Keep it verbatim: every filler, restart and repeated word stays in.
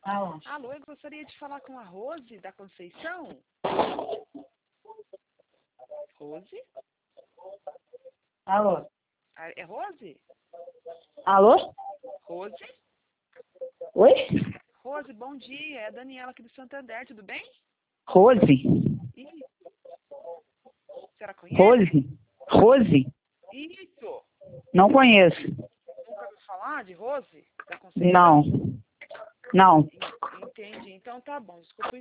Alô? Alô, eu gostaria de falar com a Rose da Conceição. Rose? Alô? Ah, é Rose? Alô? Rose? Oi? Rose, bom dia. É a Daniela aqui do Santander, tudo bem? Rose? Ih, a senhora conhece? Rose? Rose? Isso. Não conheço. Nunca ouviu falar de Rose da Conceição? Não. Não. En- Entendi. Então tá bom. Desculpa